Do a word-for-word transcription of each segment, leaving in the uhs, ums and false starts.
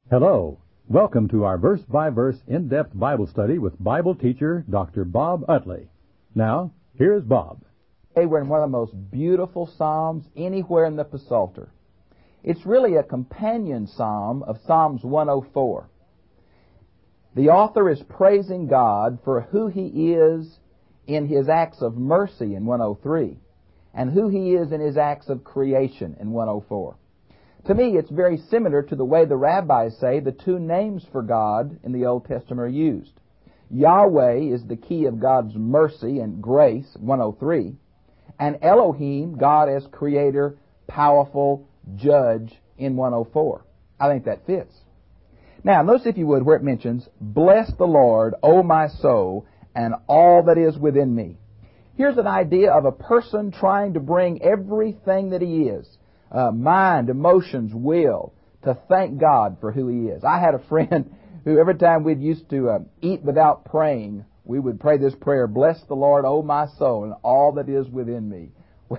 Hello. Welcome to our verse-by-verse in-depth Bible study with Bible teacher Doctor Bob Utley. Now, here's Bob. Today we're in one of the most beautiful psalms anywhere in the Psalter. It's really a companion psalm of Psalms one oh four. The author is praising God for who He is in His acts of mercy in one oh three and who He is in His acts of creation in one oh four. To me, it's very similar to the way the rabbis say the two names for God in the Old Testament are used. Yahweh is the key of God's mercy and grace, one oh three, and Elohim, God as creator, powerful, judge, in one oh four. I think that fits. Now, notice if you would where it mentions, "Bless the Lord, O my soul, and all that is within me." Here's an idea of a person trying to bring everything that he is, Uh, mind, emotions, will, to thank God for who He is. I had a friend who every time we'd used to uh, eat without praying, we would pray this prayer, "Bless the Lord, O my soul, and all that is within me."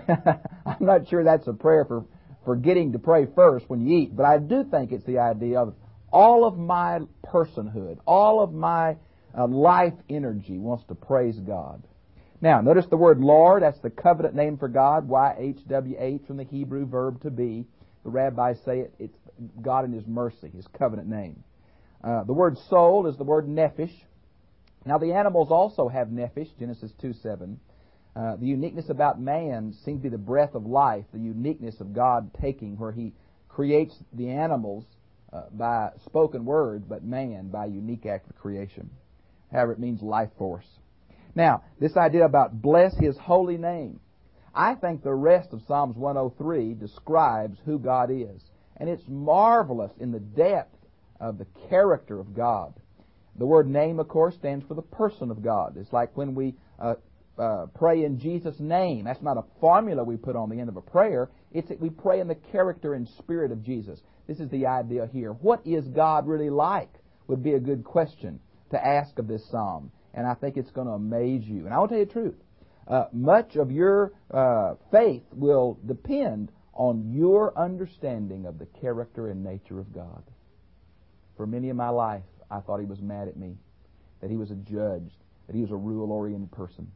I'm not sure that's a prayer for forgetting to pray first when you eat, but I do think it's the idea of all of my personhood, all of my uh, life energy wants to praise God. Now, notice the word Lord, that's the covenant name for God, Y H W H from the Hebrew verb to be. The rabbis say it, it's God in His mercy, His covenant name. Uh, the word soul is the word nephesh. Now, the animals also have nephesh, Genesis two seven. Uh, the uniqueness about man seems to be the breath of life, the uniqueness of God taking where He creates the animals uh, by spoken word, but man by unique act of creation. However, it means life force. Now, this idea about bless His holy name. I think the rest of Psalms one oh three describes who God is. And it's marvelous in the depth of the character of God. The word name, of course, stands for the person of God. It's like when we uh, uh, pray in Jesus' name. That's not a formula we put on the end of a prayer. It's that we pray in the character and spirit of Jesus. This is the idea here. What is God really like would be a good question to ask of this psalm. And I think it's going to amaze you. And I will tell you the truth. Uh, much of your uh, faith will depend on your understanding of the character and nature of God. For many of my life, I thought He was mad at me, that He was a judge, that He was a rule-oriented person.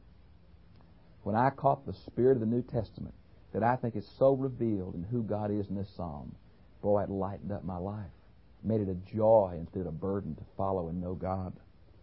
When I caught the spirit of the New Testament, that I think is so revealed in who God is in this psalm, boy, it lightened up my life. Made it a joy instead of a burden to follow and know God.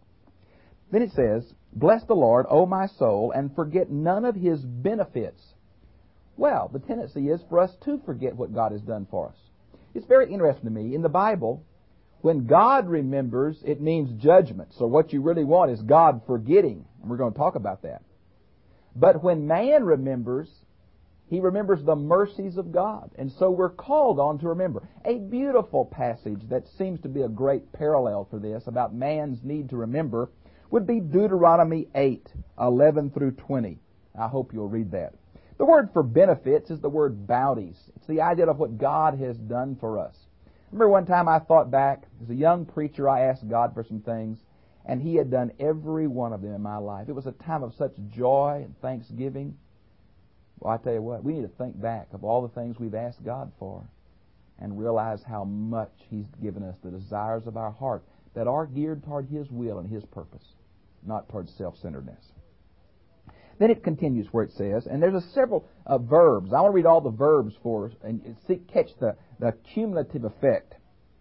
Then it says, "Bless the Lord, O my soul, and forget none of His benefits." Well, the tendency is for us to forget what God has done for us. It's very interesting to me. In the Bible, when God remembers, it means judgment. So what you really want is God forgetting. And we're going to talk about that. But when man remembers, he remembers the mercies of God. And so we're called on to remember. A beautiful passage that seems to be a great parallel for this about man's need to remember would be Deuteronomy eight, eleven through twenty. I hope you'll read that. The word for benefits is the word bounties. It's the idea of what God has done for us. Remember one time I thought back, as a young preacher, I asked God for some things, and He had done every one of them in my life. It was a time of such joy and thanksgiving. Well, I tell you what, we need to think back of all the things we've asked God for and realize how much He's given us, the desires of our heart that are geared toward His will and His purpose, not towards self-centeredness. Then it continues where it says, and there's a several uh, verbs. I want to read all the verbs for us and see, catch the, the cumulative effect.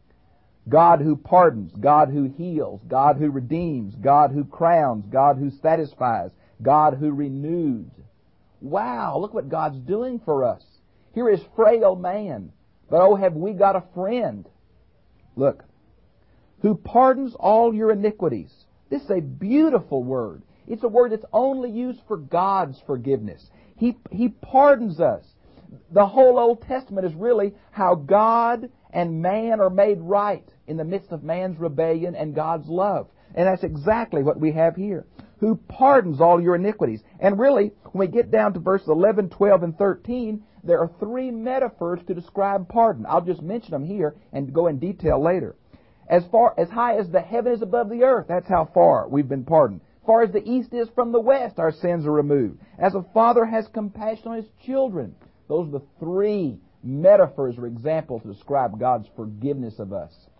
God who pardons, God who heals, God who redeems, God who crowns, God who satisfies, God who renews. Wow, look what God's doing for us. Here is frail man, but oh, have we got a friend. Look, who pardons all your iniquities. This is a beautiful word. It's a word that's only used for God's forgiveness. He, he pardons us. The whole Old Testament is really how God and man are made right in the midst of man's rebellion and God's love. And that's exactly what we have here. Who pardons all your iniquities. And really, when we get down to verses eleven, twelve, and thirteen, there are three metaphors to describe pardon. I'll just mention them here and go in detail later. As far as high as the heaven is above the earth, that's how far we've been pardoned. As far as the east is from the west, our sins are removed. As a father has compassion on his children. Those are the three metaphors or examples to describe God's forgiveness of us.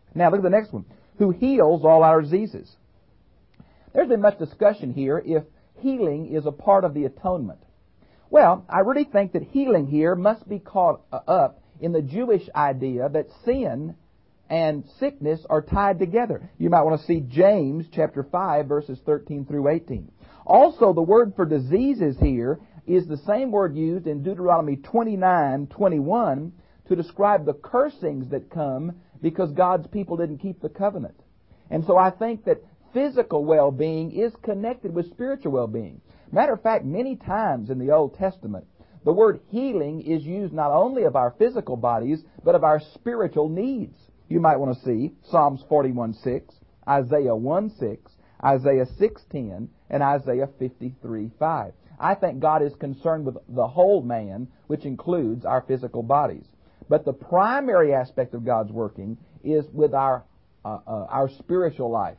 Now look at the next one. Who heals all our diseases. There's been much discussion here if healing is a part of the atonement. Well, I really think that healing here must be caught up in the Jewish idea that sin and sickness are tied together. You might want to see James chapter five, verses thirteen through eighteen. Also, the word for diseases here is the same word used in Deuteronomy twenty-nine twenty-one to describe the cursings that come because God's people didn't keep the covenant. And so I think that physical well-being is connected with spiritual well-being. Matter of fact, many times in the Old Testament, the word healing is used not only of our physical bodies, but of our spiritual needs. You might want to see Psalms forty-one six, Isaiah one six, Isaiah six ten, and Isaiah fifty-three five. I think God is concerned with the whole man, which includes our physical bodies. But the primary aspect of God's working is with our uh, uh, our spiritual life.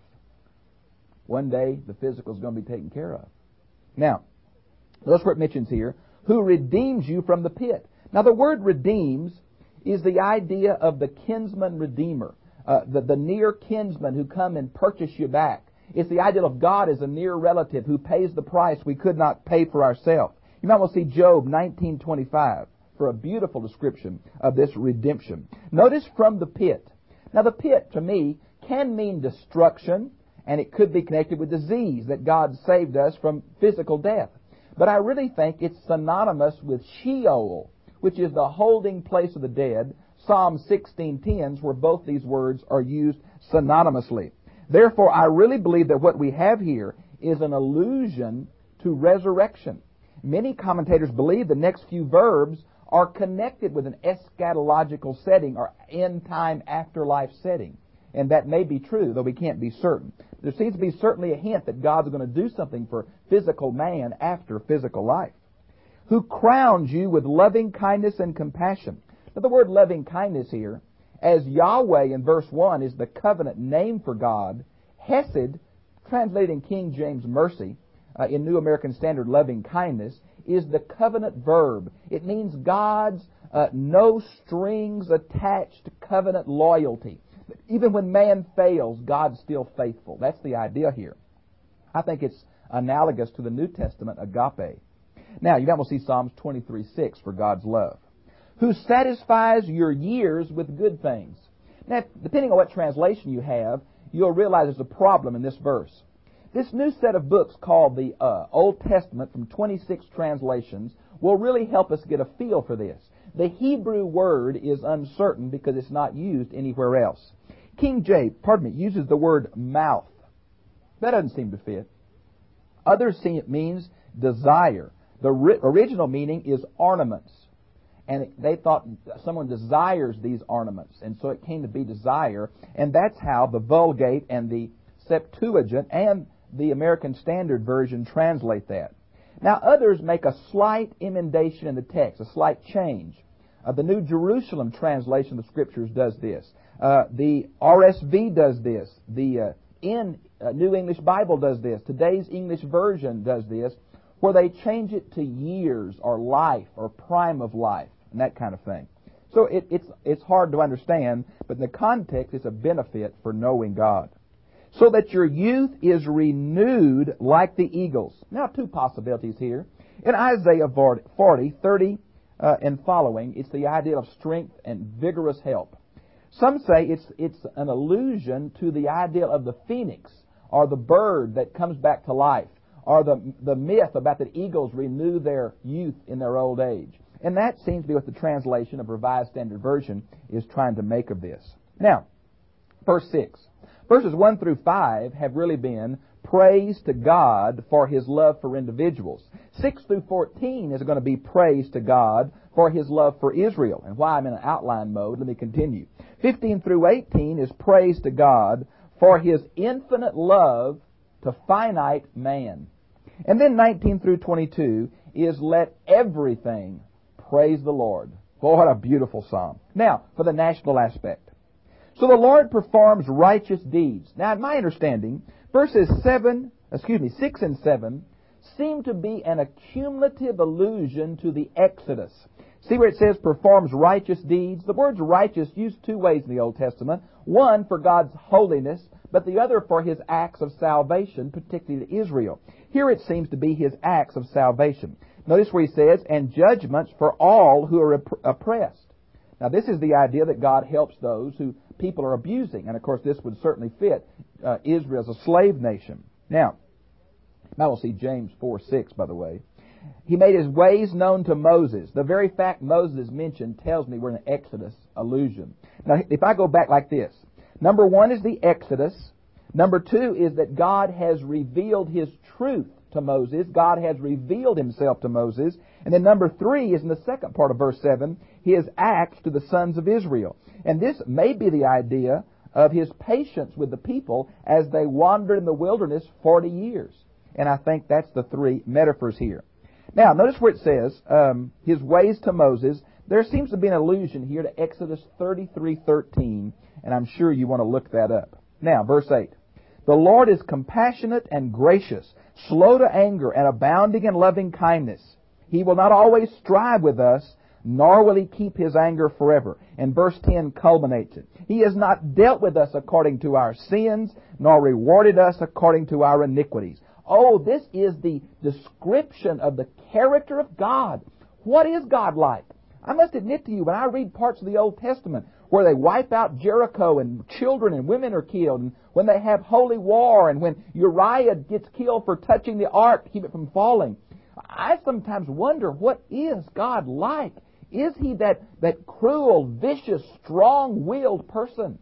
One day, the physical is going to be taken care of. Now, notice what it mentions here, who redeems you from the pit. Now, the word redeems is the idea of the kinsman redeemer, uh, the, the near kinsman who come and purchase you back. It's the idea of God as a near relative who pays the price we could not pay for ourselves. You might want to see Job nineteen twenty-five for a beautiful description of this redemption. Notice from the pit. Now, the pit, to me, can mean destruction, and it could be connected with disease, that God saved us from physical death. But I really think it's synonymous with Sheol, which is the holding place of the dead. Psalm sixteen ten, where both these words are used synonymously. Therefore, I really believe that what we have here is an allusion to resurrection. Many commentators believe the next few verbs are connected with an eschatological setting or end-time afterlife setting. And that may be true, though we can't be certain. There seems to be certainly a hint that God's going to do something for physical man after physical life. Who crowns you with loving kindness and compassion. Now, the word loving kindness here, as Yahweh in verse one is the covenant name for God, Hesed, translated in King James mercy, uh, in New American Standard loving kindness, is the covenant verb. It means God's uh, no strings attached covenant loyalty. Even when man fails, God's still faithful. That's the idea here. I think it's analogous to the New Testament agape. Now, you might want to see Psalms twenty-three six for God's love. Who satisfies your years with good things. Now, depending on what translation you have, you'll realize there's a problem in this verse. This new set of books called the uh, Old Testament from twenty-six translations will really help us get a feel for this. The Hebrew word is uncertain because it's not used anywhere else. King James, pardon me, uses the word mouth. That doesn't seem to fit. Others see it means desire. The ri- original meaning is ornaments. And it, they thought someone desires these ornaments. And so it came to be desire. And that's how the Vulgate and the Septuagint and the American Standard Version translate that. Now, others make a slight emendation in the text, a slight change. Uh, the New Jerusalem translation of the Scriptures does this. Uh, the R S V does this. The uh, in uh, New English Bible does this. Today's English Version does this, where they change it to years or life or prime of life and that kind of thing. So it, it's it's hard to understand, but in the context, it's a benefit for knowing God. So that your youth is renewed like the eagles. Now, two possibilities here. In Isaiah forty, thirty, uh, and following, it's the idea of strength and vigorous help. Some say it's it's an allusion to the idea of the phoenix, or the bird that comes back to life, or the, the myth about that eagles renew their youth in their old age. And that seems to be what the translation of Revised Standard Version is trying to make of this. Now, verse six. Verses one through five have really been praise to God for His love for individuals. six through fourteen is going to be praise to God for His love for Israel. And while I'm in an outline mode, let me continue. fifteen through eighteen is praise to God for His infinite love to finite man. And then nineteen through twenty-two is let everything praise the Lord. Boy, what a beautiful psalm. Now, for the national aspect. So the Lord performs righteous deeds. Now, in my understanding, verses seven, excuse me, six and seven seem to be an accumulative allusion to the Exodus. See where it says performs righteous deeds? The word's righteous used two ways in the Old Testament. One for God's holiness, but the other for His acts of salvation, particularly to Israel. Here it seems to be His acts of salvation. Notice where He says, and judgments for all who are oppressed. Now this is the idea that God helps those who people are abusing. And of course this would certainly fit uh, Israel as a slave nation. Now, I will see James four six, by the way. He made His ways known to Moses. The very fact Moses is mentioned tells me we're in an Exodus allusion. Now, if I go back like this, number one is the Exodus. Number two is that God has revealed His truth to Moses. God has revealed Himself to Moses. And then number three is in the second part of verse seven, His acts to the sons of Israel. And this may be the idea of His patience with the people as they wandered in the wilderness forty years. And I think that's the three metaphors here. Now, notice where it says, um, His ways to Moses. There seems to be an allusion here to Exodus thirty-three thirteen, and I'm sure you want to look that up. Now, verse eight. The Lord is compassionate and gracious, slow to anger and abounding in loving kindness. He will not always strive with us, nor will He keep His anger forever. And verse ten culminates it. He has not dealt with us according to our sins, nor rewarded us according to our iniquities. Oh, this is the description of the character of God. What is God like? I must admit to you, when I read parts of the Old Testament where they wipe out Jericho and children and women are killed, and when they have holy war, and when Uriah gets killed for touching the ark to keep it from falling, I sometimes wonder, what is God like? Is He that, that cruel, vicious, strong-willed person?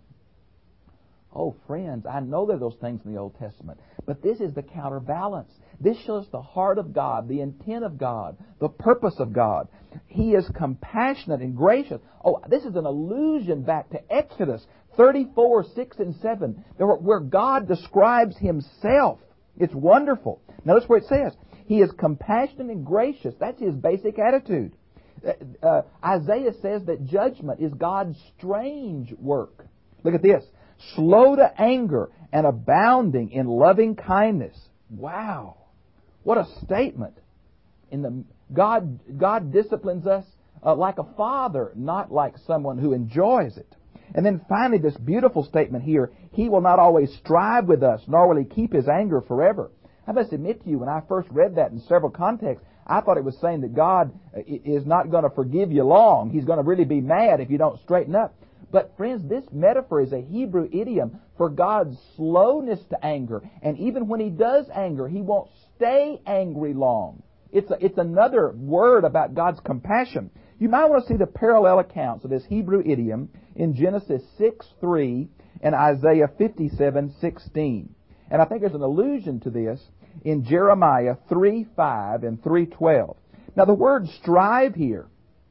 Oh, friends, I know there are those things in the Old Testament, but this is the counterbalance. This shows the heart of God, the intent of God, the purpose of God. He is compassionate and gracious. Oh, this is an allusion back to Exodus thirty-four, six and seven, where God describes Himself. It's wonderful. Notice where it says, He is compassionate and gracious. That's His basic attitude. Uh, uh, Isaiah says that judgment is God's strange work. Look at this. Slow to anger and abounding in loving kindness. Wow. What a statement. In the God, God disciplines us uh, like a father, not like someone who enjoys it. And then finally, this beautiful statement here, He will not always strive with us, nor will He keep His anger forever. I must admit to you, when I first read that in several contexts, I thought it was saying that God is not going to forgive you long. He's going to really be mad if you don't straighten up. But friends, this metaphor is a Hebrew idiom for God's slowness to anger. And even when He does anger, He won't stay angry long. It's, a, it's another word about God's compassion. You might want to see the parallel accounts of this Hebrew idiom in Genesis six three and Isaiah fifty-seven sixteen. And I think there's an allusion to this in Jeremiah three five and three twelve. Now the word strive here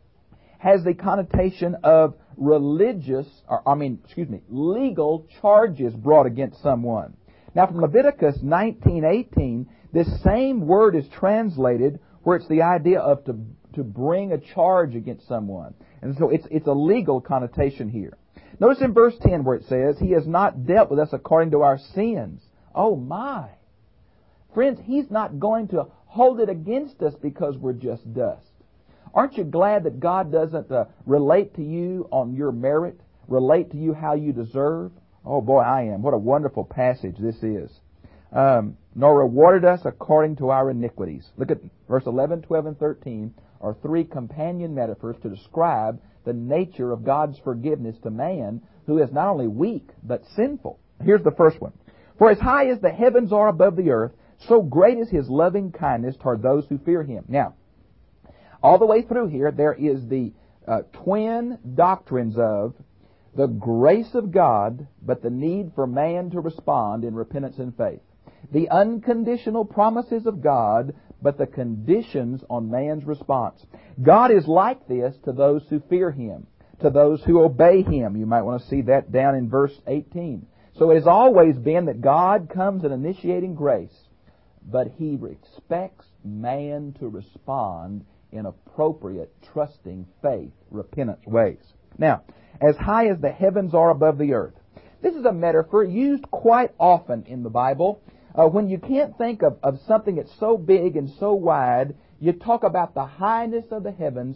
has the connotation of religious, or I mean, excuse me, legal charges brought against someone. Now from Leviticus nineteen eighteen, this same word is translated where it's the idea of to, to bring a charge against someone. And so it's, it's a legal connotation here. Notice in verse ten where it says, He has not dealt with us according to our sins. Oh my! Friends, He's not going to hold it against us because we're just dust. Aren't you glad that God doesn't uh, relate to you on your merit, relate to you how you deserve? Oh boy, I am. What a wonderful passage this is. Um, nor rewarded us according to our iniquities. Look at verse eleven, twelve, and thirteen are three companion metaphors to describe the nature of God's forgiveness to man who is not only weak, but sinful. Here's the first one. For as high as the heavens are above the earth, so great is His loving kindness toward those who fear Him. Now, all the way through here, there is the uh, twin doctrines of the grace of God, but the need for man to respond in repentance and faith. The unconditional promises of God, but the conditions on man's response. God is like this to those who fear Him, to those who obey Him. You might want to see that down in verse eighteen. So it has always been that God comes in initiating grace, but He expects man to respond in appropriate, trusting, faith, repentance ways. Now, as high as the heavens are above the earth. This is a metaphor used quite often in the Bible. Uh, when you can't think of, of something that's so big and so wide, you talk about the highness of the heavens.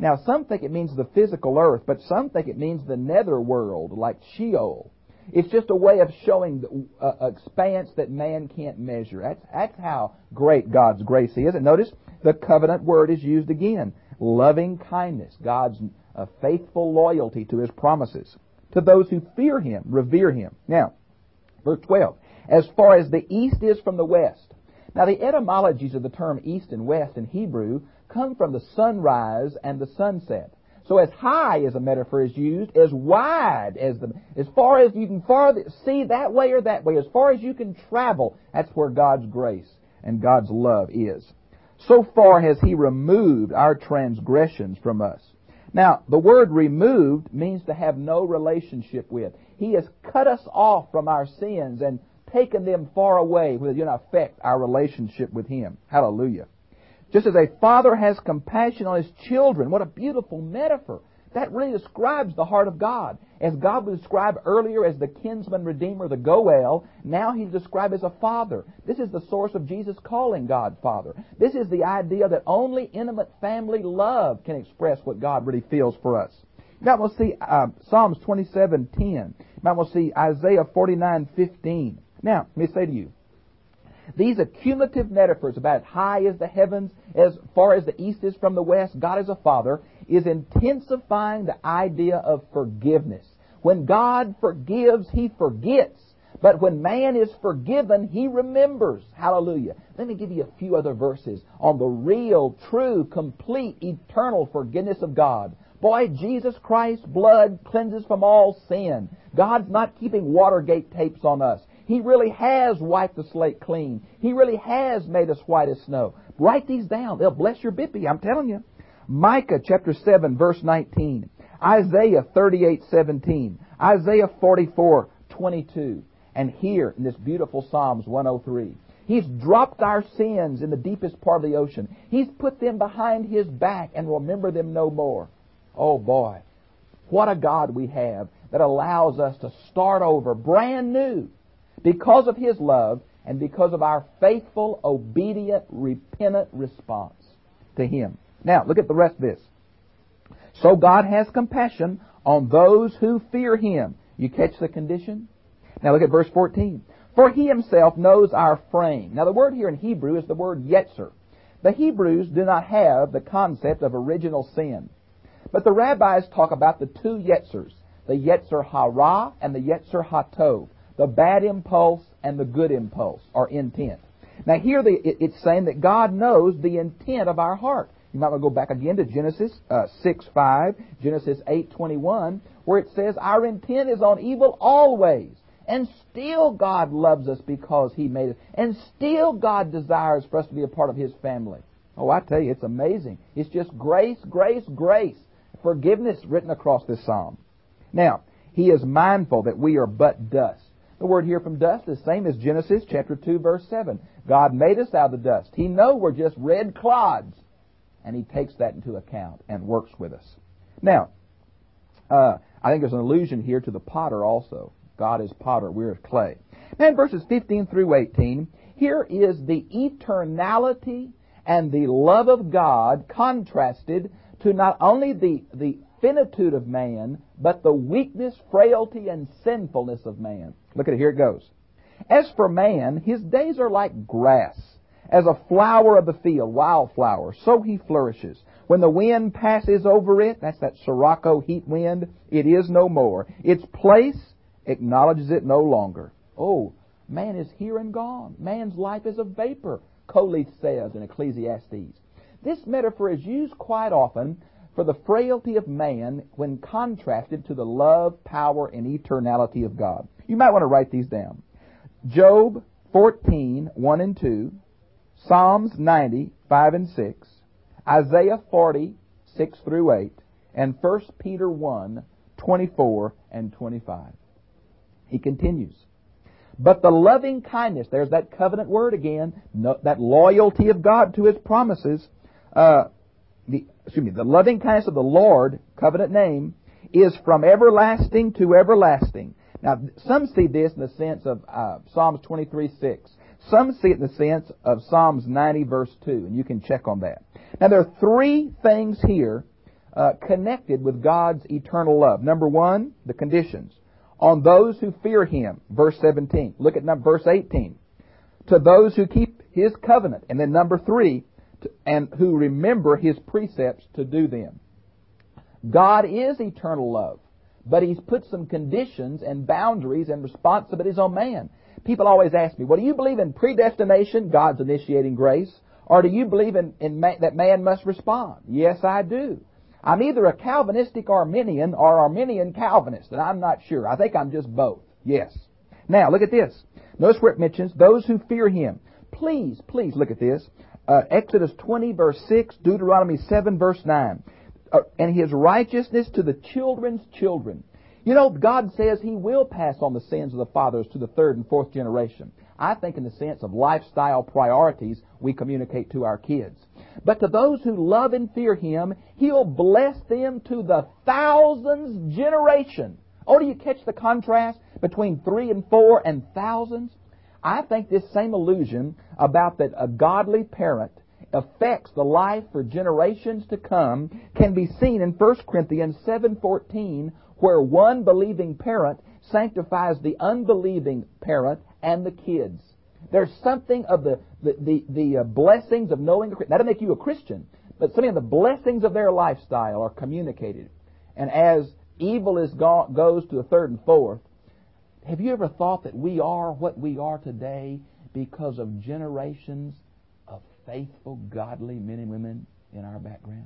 Now, some think it means the physical earth, but some think it means the nether world, like Sheol. It's just a way of showing the uh, expanse that man can't measure. That's, that's how great God's grace is. And notice the covenant word is used again. Loving kindness, God's uh, faithful loyalty to His promises. To those who fear Him, revere Him. Now, verse twelve. As far as the east is from the west. Now, the etymologies of the term east and west in Hebrew come from the sunrise and the sunset. So as high as a metaphor is used, as wide as the, as far as you can far see that way or that way, as far as you can travel, that's where God's grace and God's love is. So far has He removed our transgressions from us. Now, the word removed means to have no relationship with. He has cut us off from our sins and taken them far away, where they do not affect our relationship with Him. Hallelujah. Just as a father has compassion on his children. What a beautiful metaphor. That really describes the heart of God. As God was described earlier as the kinsman redeemer, the Goel, now He's described as a father. This is the source of Jesus calling God Father. This is the idea that only intimate family love can express what God really feels for us. You might want to see uh, Psalms twenty-seven ten. You might want to see Isaiah forty-nine fifteen. Now, let me say to you, these accumulative metaphors about as high as the heavens, as far as the east is from the west, God as a father, is intensifying the idea of forgiveness. When God forgives, He forgets. But when man is forgiven, He remembers. Hallelujah. Let me give you a few other verses on the real, true, complete, eternal forgiveness of God. Boy, Jesus Christ's blood cleanses from all sin. God's not keeping Watergate tapes on us. He really has wiped the slate clean. He really has made us white as snow. Write these down. They'll bless your bippy, I'm telling you. Micah chapter seven, verse nineteen. Isaiah thirty-eight seventeen. Isaiah forty-four twenty-two. And here in this beautiful Psalms one oh three. He's dropped our sins in the deepest part of the ocean. He's put them behind His back and will remember them no more. Oh boy, what a God we have that allows us to start over brand new because of His love and because of our faithful, obedient, repentant response to Him. Now, look at the rest of this. So God has compassion on those who fear Him. You catch the condition? Now look at verse fourteen. For He Himself knows our frame. Now the word here in Hebrew is the word yetzer. The Hebrews do not have the concept of original sin. But the rabbis talk about the two yetzers, the yetzer hara and the yetzer hatov, the bad impulse and the good impulse, or intent. Now here the, it, it's saying that God knows the intent of our heart. You might want to go back again to Genesis uh, six five, Genesis eight twenty-one, where it says our intent is on evil always. And still God loves us because He made us. And still God desires for us to be a part of His family. Oh, I tell you, it's amazing. It's just grace, grace, grace. Forgiveness written across this psalm. Now, He is mindful that we are but dust. The word here from dust is the same as Genesis chapter two, verse seven. God made us out of the dust. He knows we're just red clods. And He takes that into account and works with us. Now, uh, I think there's an allusion here to the potter also. God is potter, we're clay. Now in verses fifteen through eighteen, here is the eternality and the love of God contrasted to not only the, the finitude of man, but the weakness, frailty, and sinfulness of man. Look at it, here it goes. As for man, his days are like grass, as a flower of the field, wildflower, so he flourishes. When the wind passes over it, that's that Sirocco heat wind, it is no more. Its place acknowledges it no longer. Oh, man is here and gone. Man's life is a vapor, Coleth says in Ecclesiastes. This metaphor is used quite often for the frailty of man when contrasted to the love, power, and eternality of God. You might want to write these down. Job fourteen, one and two, Psalms ninety, five and six, Isaiah forty, six through eight, and First Peter one, twenty-four and twenty-five. He continues. But the loving kindness, there's that covenant word again, no, that loyalty of God to His promises, uh, the, excuse me, the loving kindness of the Lord, covenant name, is from everlasting to everlasting. Now, some see this in the sense of uh, Psalms twenty-three, six. Some see it in the sense of Psalms ninety, verse two, and you can check on that. Now, there are three things here uh, connected with God's eternal love. Number one, the conditions. On those who fear Him, verse seventeen. Look at number, verse eighteen. To those who keep His covenant. And then number three, to, and who remember His precepts to do them. God is eternal love, but He's put some conditions and boundaries and responsibilities on man. People always ask me, well, do you believe in predestination, God's initiating grace, or do you believe in, in ma- that man must respond? Yes, I do. I'm either a Calvinistic Arminian or Arminian Calvinist, and I'm not sure. I think I'm just both. Yes. Now, look at this. Notice where it mentions those who fear Him. Please, please look at this. Uh, Exodus twenty, verse six, Deuteronomy seven, verse nine. Uh, and His righteousness to the children's children. You know, God says He will pass on the sins of the fathers to the third and fourth generation. I think in the sense of lifestyle priorities we communicate to our kids. But to those who love and fear Him, He'll bless them to the thousands generation. Oh, do you catch the contrast between three and four and thousands? I think this same illusion about that a godly parent affects the life for generations to come can be seen in First Corinthians seven fourteen, where one believing parent sanctifies the unbelieving parent and the kids. There's something of the the the, the uh, blessings of knowing a Christian. Not to make you a Christian, but something of the blessings of their lifestyle are communicated. And as evil is go- goes to the third and fourth, have you ever thought that we are what we are today because of generations of faithful, godly men and women in our background?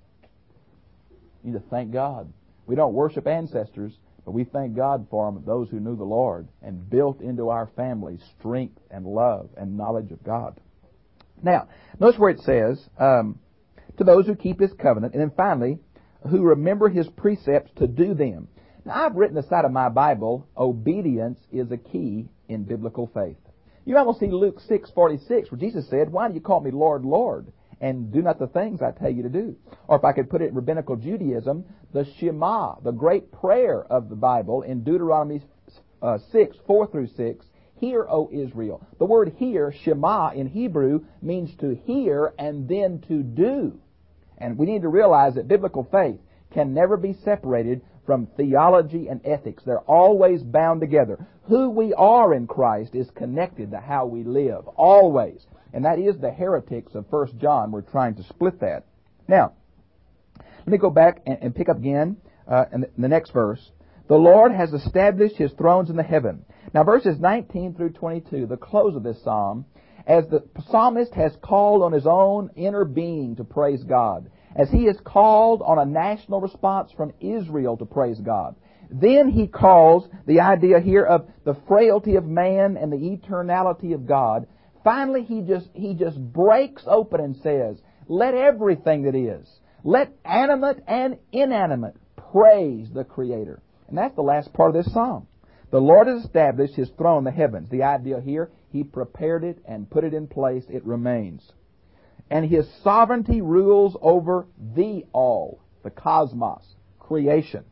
You need to thank God. We don't worship ancestors, but we thank God for them, those who knew the Lord and built into our families strength and love and knowledge of God. Now, notice where it says, um, to those who keep His covenant, and then finally, who remember His precepts to do them. Now, I've written aside of my Bible, obedience is a key in biblical faith. You almost see Luke six forty-six, where Jesus said, why do you call me Lord, Lord, and do not the things I tell you to do? Or if I could put it in rabbinical Judaism, the Shema, the great prayer of the Bible in Deuteronomy uh, six, four through six, hear, O Israel. The word hear, Shema, in Hebrew, means to hear and then to do. And we need to realize that biblical faith can never be separated from theology and ethics. They're always bound together. Who we are in Christ is connected to how we live, always. And that is the heretics of First John. We're trying to split that. Now, let me go back and, and pick up again uh, in, the, in the next verse. The Lord has established His thrones in the heaven. Now, verses nineteen through twenty-two, the close of this psalm, as the psalmist has called on his own inner being to praise God, as he has called on a national response from Israel to praise God. Then he calls the idea here of the frailty of man and the eternality of God. Finally, he just he just breaks open and says, let everything that is, let animate and inanimate praise the Creator. And that's the last part of this psalm. The Lord has established His throne in the heavens. The idea here, He prepared it and put it in place. It remains. And His sovereignty rules over the all, the cosmos, creation.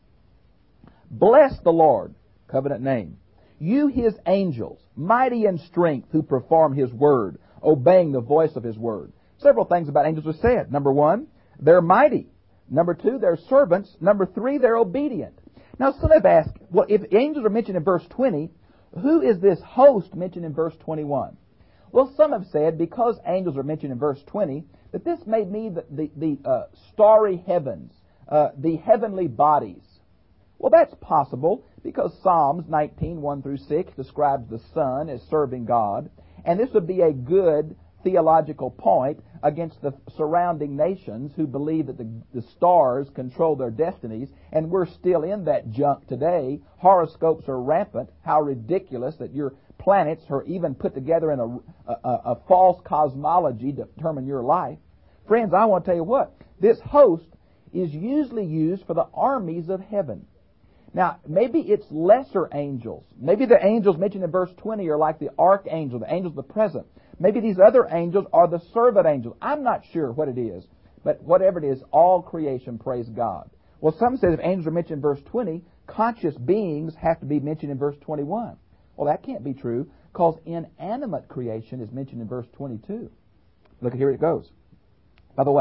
Bless the Lord, covenant name. You, His angels, mighty in strength, who perform His word, obeying the voice of His word. Several things about angels are said. Number one, they're mighty. Number two, they're servants. Number three, they're obedient. Now, some have asked, well, if angels are mentioned in verse twenty, who is this host mentioned in verse twenty-one? Well, some have said, because angels are mentioned in verse twenty, that this may mean the, the, the uh, starry heavens, uh, the heavenly bodies. Well, that's possible, because Psalms nineteen, one through six describes the sun as serving God, and this would be a good theological point against the surrounding nations who believe that the, the stars control their destinies, and we're still in that junk today. Horoscopes are rampant. How ridiculous that your planets are even put together in a, a, a false cosmology to determine your life. Friends, I want to tell you what, this host is usually used for the armies of heaven. Now, maybe it's lesser angels. Maybe the angels mentioned in verse twenty are like the archangel, the angels of the present. Maybe these other angels are the servant angels. I'm not sure what it is, but whatever it is, all creation praise God. Well, some say if angels are mentioned in verse twenty, conscious beings have to be mentioned in verse twenty-one. Well, that can't be true, because inanimate creation is mentioned in verse twenty-two. Look, here it goes. By the way,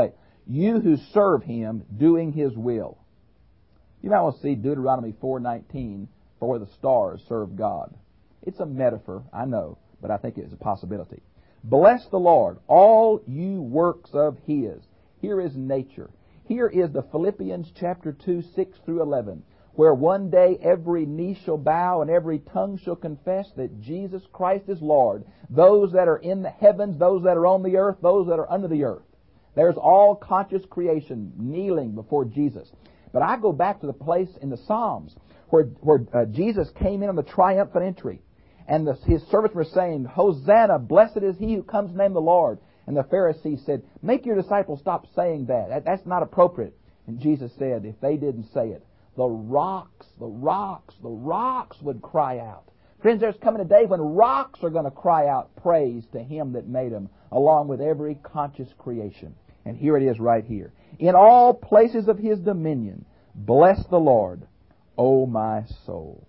you who serve Him doing His will. You might want to see Deuteronomy four nineteen, for where the stars serve God. It's a metaphor, I know, but I think it is a possibility. Bless the Lord, all you works of His. Here is nature. Here is the Philippians chapter two, six through eleven, where one day every knee shall bow and every tongue shall confess that Jesus Christ is Lord. Those that are in the heavens, those that are on the earth, those that are under the earth. There's all conscious creation kneeling before Jesus. But I go back to the place in the Psalms where, where uh, Jesus came in on the triumphant entry. And the, His servants were saying, Hosanna, blessed is He who comes in the name of the Lord. And the Pharisees said, make your disciples stop saying that. that. That's not appropriate. And Jesus said, if they didn't say it, the rocks, the rocks, the rocks would cry out. Friends, there's coming a day when rocks are going to cry out praise to Him that made them, along with every conscious creation. And here it is right here. In all places of His dominion, bless the Lord, O my soul.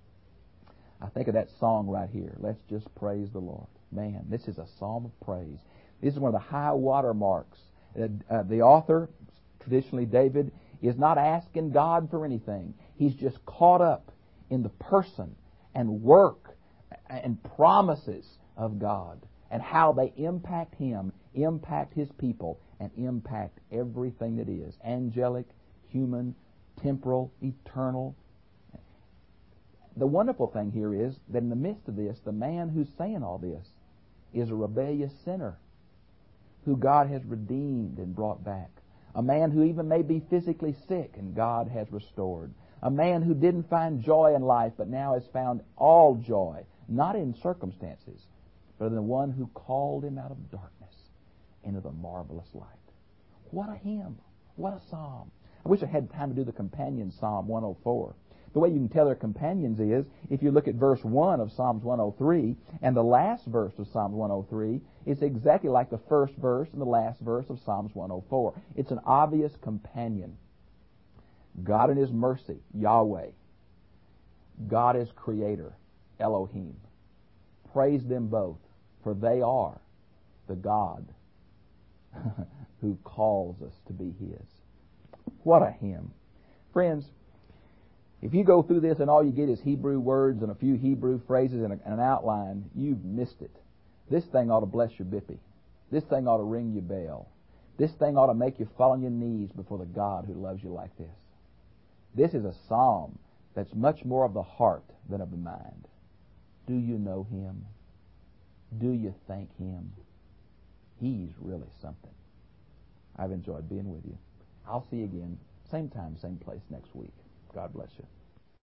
I think of that song right here. Let's just praise the Lord. Man, this is a psalm of praise. This is one of the high water marks. Uh, uh, the author, traditionally David, is not asking God for anything. He's just caught up in the person and work and promises of God and how they impact Him, impact His people, and impact everything that is angelic, human, temporal, eternal. The wonderful thing here is that in the midst of this, the man who's saying all this is a rebellious sinner who God has redeemed and brought back. A man who even may be physically sick and God has restored. A man who didn't find joy in life but now has found all joy, not in circumstances, but in the one who called him out of darkness into the marvelous light. What a hymn. What a psalm. I wish I had time to do the companion Psalm one oh four. The way you can tell they're companions is if you look at verse one of Psalms one oh three and the last verse of Psalms one oh three, it's exactly like the first verse and the last verse of Psalms one oh four. It's an obvious companion. God in His mercy, Yahweh. God is Creator, Elohim. Praise them both, for they are the God who calls us to be His. What a hymn. Friends, if you go through this and all you get is Hebrew words and a few Hebrew phrases and, a, and an outline, you've missed it. This thing ought to bless your bippy. This thing ought to ring your bell. This thing ought to make you fall on your knees before the God who loves you like this. This is a psalm that's much more of the heart than of the mind. Do you know Him? Do you thank Him? He's really something. I've enjoyed being with you. I'll see you again, same time, same place next week. God bless you.